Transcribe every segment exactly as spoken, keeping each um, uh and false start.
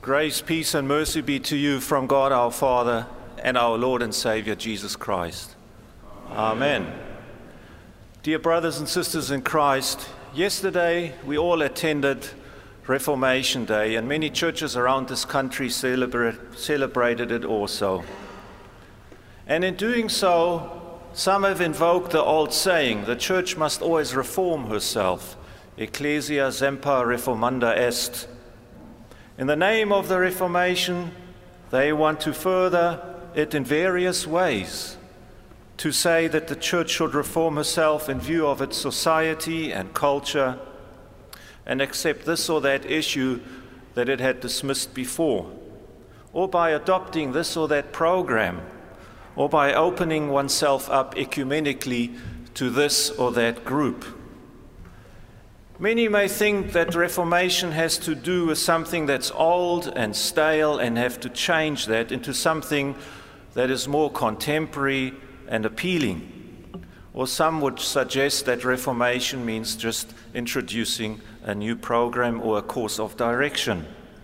Grace, peace, and mercy be to you from God our Father and our Lord and Savior, Jesus Christ. Amen. Dear brothers and sisters in Christ, yesterday we all attended Reformation Day, and many churches around this country celebrate, celebrated it also. And in doing so, some have invoked the old saying, the church must always reform herself. Ecclesia semper reformanda est. In the name of the Reformation, they want to further it in various ways, to say that the church should reform herself in view of its society and culture, and accept this or that issue that it had dismissed before, or by adopting this or that program, or by opening oneself up ecumenically to this or that group. Many may think that Reformation has to do with something that's old and stale and have to change that into something that is more contemporary and appealing. Or some would suggest that Reformation means just introducing a new program or a course of direction.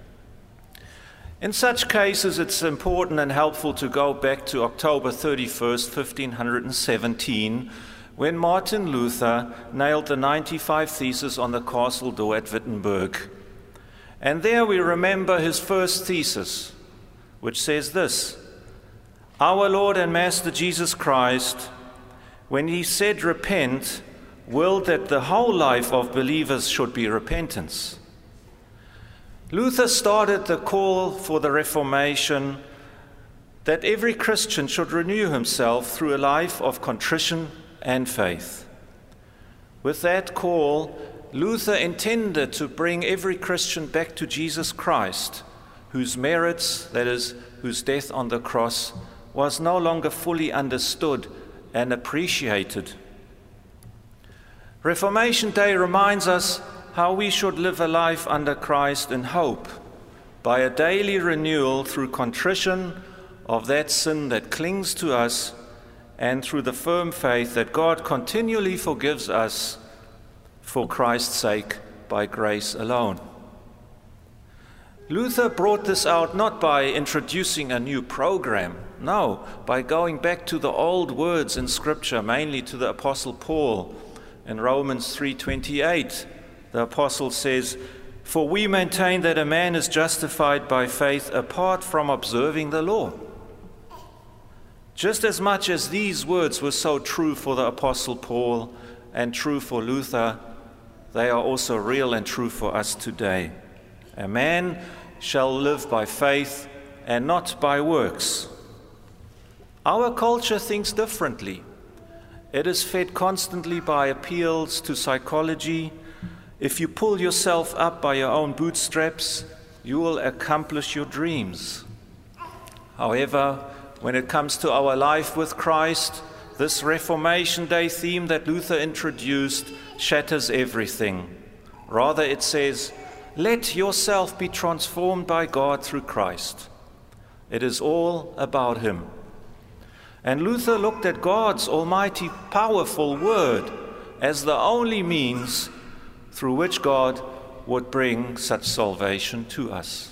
In such cases, it's important and helpful to go back to October thirty-first, fifteen seventeen, when Martin Luther nailed the ninety-five Theses on the castle door at Wittenberg. And there we remember his first thesis, which says this: Our Lord and Master Jesus Christ, when he said repent, willed that the whole life of believers should be repentance. Luther started the call for the Reformation that every Christian should renew himself through a life of contrition and faith. With that call, Luther intended to bring every Christian back to Jesus Christ, whose merits, that is, whose death on the cross, was no longer fully understood and appreciated. Reformation Day reminds us how we should live a life under Christ in hope, by a daily renewal through contrition of that sin that clings to us, and through the firm faith that God continually forgives us for Christ's sake by grace alone. Luther brought this out not by introducing a new program, no, by going back to the old words in Scripture, mainly to the Apostle Paul. In Romans three twenty-eight, the Apostle says, "For we maintain that a man is justified by faith apart from observing the law." Just as much as these words were so true for the Apostle Paul and true for Luther, they are also real and true for us today. A man shall live by faith and not by works. Our culture thinks differently. It is fed constantly by appeals to psychology. If you pull yourself up by your own bootstraps, you will accomplish your dreams. However, when it comes to our life with Christ, this Reformation Day theme that Luther introduced shatters everything. Rather, it says, let yourself be transformed by God through Christ. It is all about Him. And Luther looked at God's almighty, powerful word as the only means through which God would bring such salvation to us.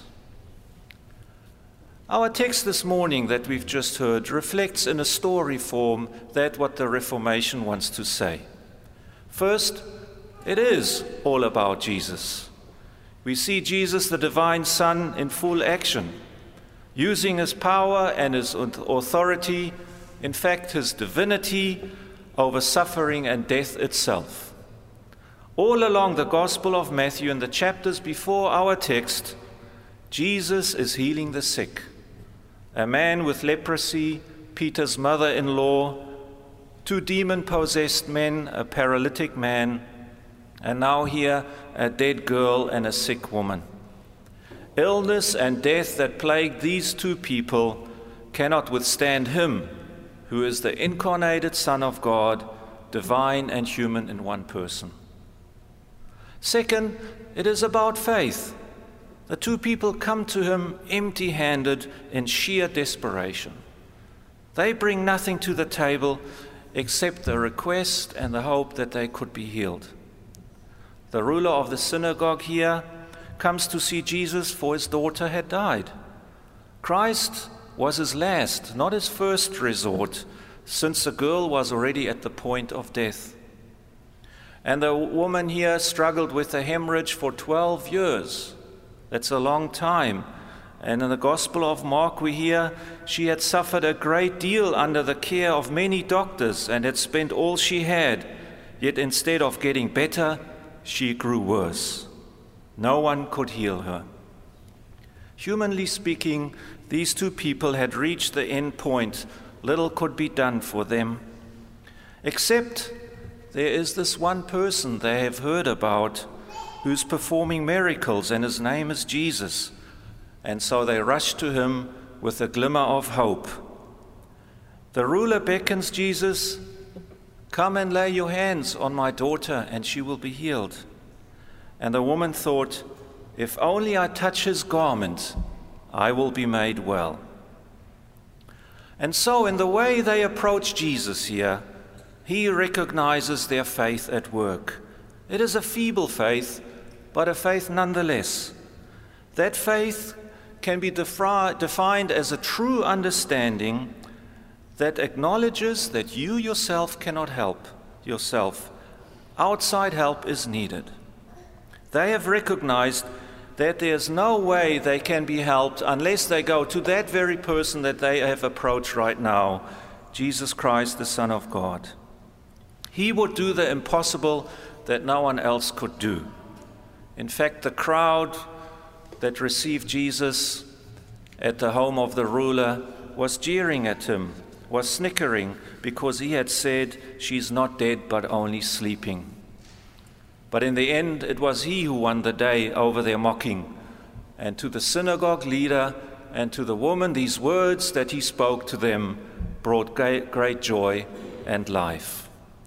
Our text this morning that we've just heard reflects in a story form that what the Reformation wants to say. First, it is all about Jesus. We see Jesus, the divine Son, in full action, using his power and his authority, in fact his divinity, over suffering and death itself. All along the Gospel of Matthew, in the chapters before our text, Jesus is healing the sick. A man with leprosy, Peter's mother-in-law, two demon-possessed men, a paralytic man, and now here a dead girl and a sick woman. Illness and death that plagued these two people cannot withstand him, who is the incarnated Son of God, divine and human in one person. Second, it is about faith. The two people come to him empty-handed in sheer desperation. They bring nothing to the table except the request and the hope that they could be healed. The ruler of the synagogue here comes to see Jesus, for his daughter had died. Christ was his last, not his first resort, since the girl was already at the point of death. And the woman here struggled with a hemorrhage for twelve years. That's a long time. And in the Gospel of Mark we hear she had suffered a great deal under the care of many doctors and had spent all she had. Yet instead of getting better, she grew worse. No one could heal her. Humanly speaking, these two people had reached the end point. Little could be done for them. Except there is this one person they have heard about who's performing miracles, and his name is Jesus. And so they rush to him with a glimmer of hope. The ruler beckons Jesus, "Come and lay your hands on my daughter, and she will be healed." And the woman thought, "If only I touch his garment, I will be made well." And so in the way they approach Jesus here, he recognizes their faith at work. It is a feeble faith, but a faith nonetheless. That faith can be defi- defined as a true understanding that acknowledges that you yourself cannot help yourself. Outside help is needed. They have recognized that there's no way they can be helped unless they go to that very person that they have approached right now, Jesus Christ, the Son of God. He would do the impossible that no one else could do. In fact, the crowd that received Jesus at the home of the ruler was jeering at him, was snickering because he had said, "She's not dead but only sleeping." But in the end, it was he who won the day over their mocking. And to the synagogue leader and to the woman, these words that he spoke to them brought great joy and life.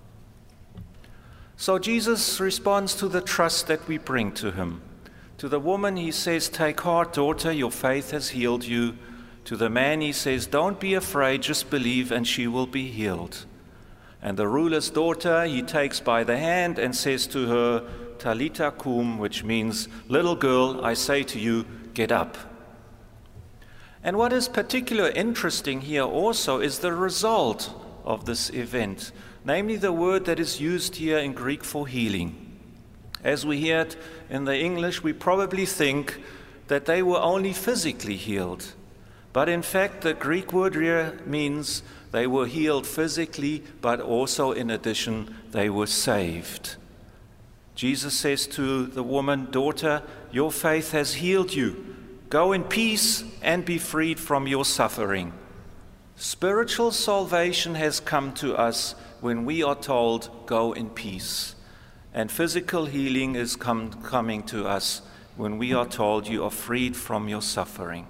So Jesus responds to the trust that we bring to him. To the woman, he says, "Take heart, daughter, your faith has healed you." To the man, he says, "Don't be afraid, just believe and she will be healed." And the ruler's daughter, he takes by the hand and says to her, "Talita kum," which means, "Little girl, I say to you, get up." And what is particularly interesting here also is the result of this event, namely the word that is used here in Greek for healing. As we hear it in the English, we probably think that they were only physically healed. But in fact, the Greek word here means they were healed physically, but also in addition, they were saved. Jesus says to the woman, "Daughter, your faith has healed you. Go in peace and be freed from your suffering." Spiritual salvation has come to us when we are told, "Go in peace." And physical healing is come, coming to us when we are told, "You are freed from your suffering."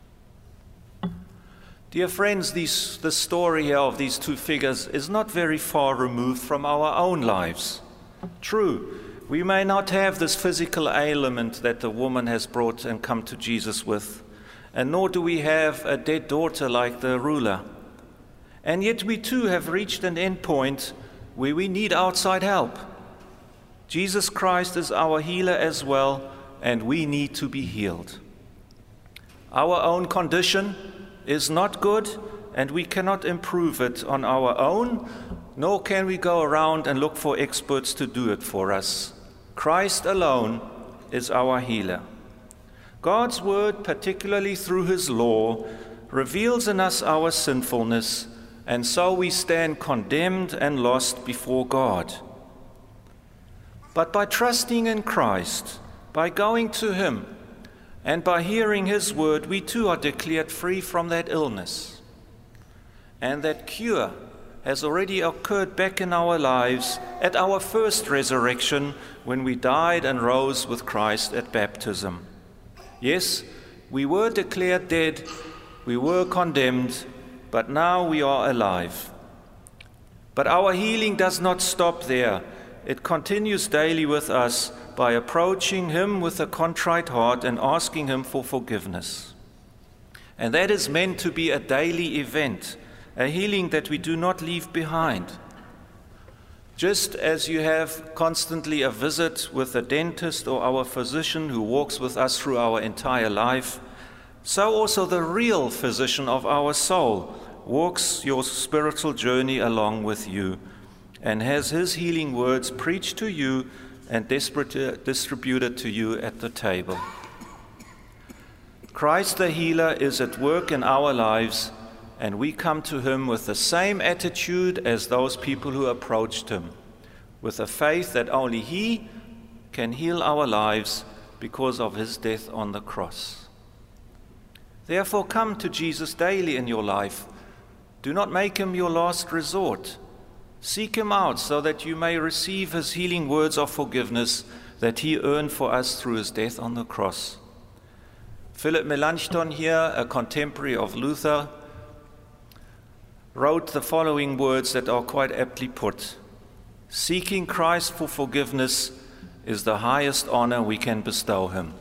Dear friends, these, the story here of these two figures is not very far removed from our own lives. True, we may not have this physical ailment that the woman has brought and come to Jesus with, and nor do we have a dead daughter like the ruler. And yet we too have reached an end point where we need outside help. Jesus Christ is our healer as well, and we need to be healed. Our own condition is not good, and we cannot improve it on our own, nor can we go around and look for experts to do it for us. Christ alone is our healer. God's word, particularly through his law, reveals in us our sinfulness, and so we stand condemned and lost before God. But by trusting in Christ, by going to him, and by hearing his word, we too are declared free from that illness. And that cure has already occurred back in our lives at our first resurrection when we died and rose with Christ at baptism. Yes, we were declared dead, we were condemned, but now we are alive. But our healing does not stop there. It continues daily with us by approaching him with a contrite heart and asking him for forgiveness. And that is meant to be a daily event, a healing that we do not leave behind. Just as you have constantly a visit with a dentist or our physician who walks with us through our entire life, so also the real physician of our soul walks your spiritual journey along with you and has his healing words preached to you and distributed to you at the table. Christ the healer is at work in our lives, and we come to him with the same attitude as those people who approached him, with a faith that only he can heal our lives because of his death on the cross. Therefore, come to Jesus daily in your life. Do not make him your last resort. Seek him out so that you may receive his healing words of forgiveness that he earned for us through his death on the cross. Philip Melanchthon here, a contemporary of Luther, wrote the following words that are quite aptly put. Seeking Christ for forgiveness is the highest honor we can bestow him.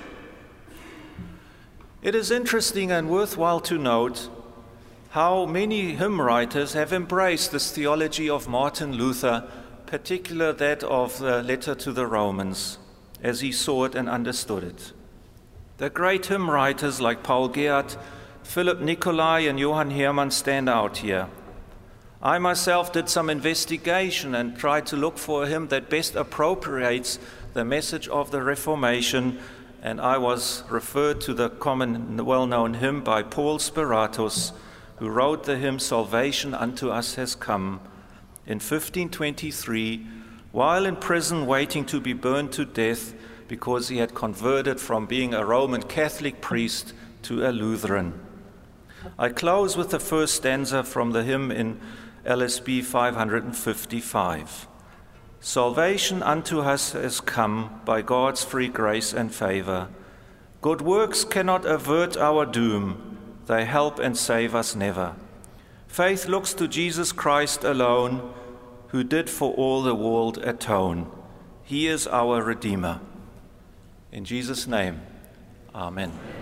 It is interesting and worthwhile to note how many hymn writers have embraced this theology of Martin Luther, particularly that of the letter to the Romans, as he saw it and understood it. The great hymn writers like Paul Gerhardt, Philip Nicolai, and Johann Hermann stand out here. I myself did some investigation and tried to look for a hymn that best appropriates the message of the Reformation, and I was referred to the common, well-known hymn by Paul Speratus, who wrote the hymn Salvation Unto Us Has Come in fifteen twenty-three, while in prison waiting to be burned to death because he had converted from being a Roman Catholic priest to a Lutheran. I close with the first stanza from the hymn in L S B five fifty-five. Salvation unto us has come by God's free grace and favor. Good works cannot avert our doom. They help and save us never. Faith looks to Jesus Christ alone, who did for all the world atone. He is our Redeemer. In Jesus' name, amen.